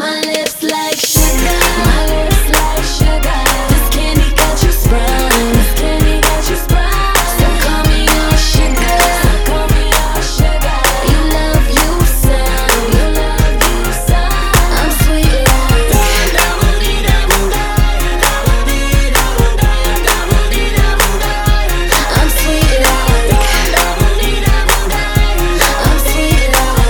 My lips like sugar, my lips like sugar. This candy got you sprung, this candy got you sprung. So call me your sugar, so call me your sugar. You love you some, you love you some. I'm sweet like I'm sweet like I'm sweet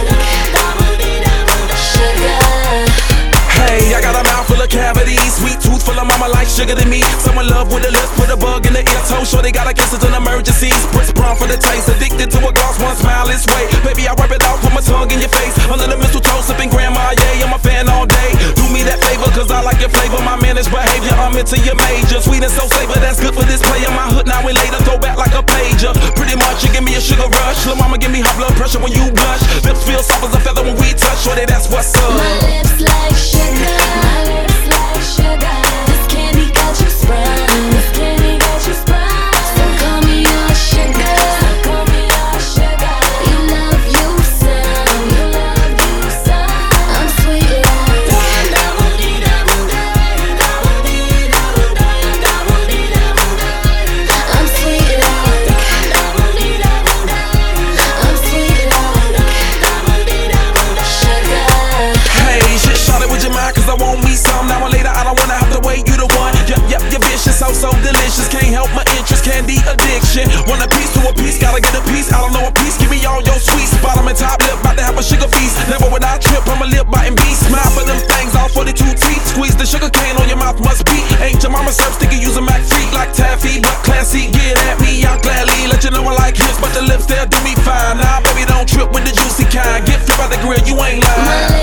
like sugar. Hey, I got a mouth full of cavities, sweet tooth full of mama like sugar to me. Someone love with the lips, put a bug in the ear, toe sure they got a kiss it's an emergency. Spritz brown for the taste, addicted to a gloss, one smile is way. Baby, I wipe it out, put my tongue in your face. Under the mistletoe, sipping grandma, yeah, I'm a fan all day. Do me that favor, cause I like your flavor, my managed behavior. I'm into your major, sweet and so savor, that's good for this player. My hood now and later, throw back like a pager. Pretty much, you give me a sugar rush. Lil' mama give me high blood pressure when you blush. Lips feel soft as a feather when we touch, shorty, that's what's up. My lips like sugar, my lips like sugar. This candy got you sprung, this candy got you sprung. So call me your sugar, so call me your sugar. You love you some, you love you some. I'm sweet like I'm sweet like I'm sweet like sugar. Hey, shit, shot it with your mind, cause I want me some. Now or later, I don't wanna have to wait, you the one. Yep, you're vicious, so delicious. Can't help my interest, candy addiction. Want a piece to a piece, gotta get a piece. I don't know a piece, give me all your sweets. Bottom and top lip, about to have a sugar feast. Never would I trip, I'm a lip biting beast. Smile for them things, all 42 teeth. Squeeze the sugar cane on your mouth, must be. Ain't your mama serve sticky, use a Mac free like taffy. But classy, get at me, I'll gladly let you know I like hips. But the lips, they'll do me fine. Nah, baby, don't trip with the juicy kind. Get flip out the grill, you ain't lying.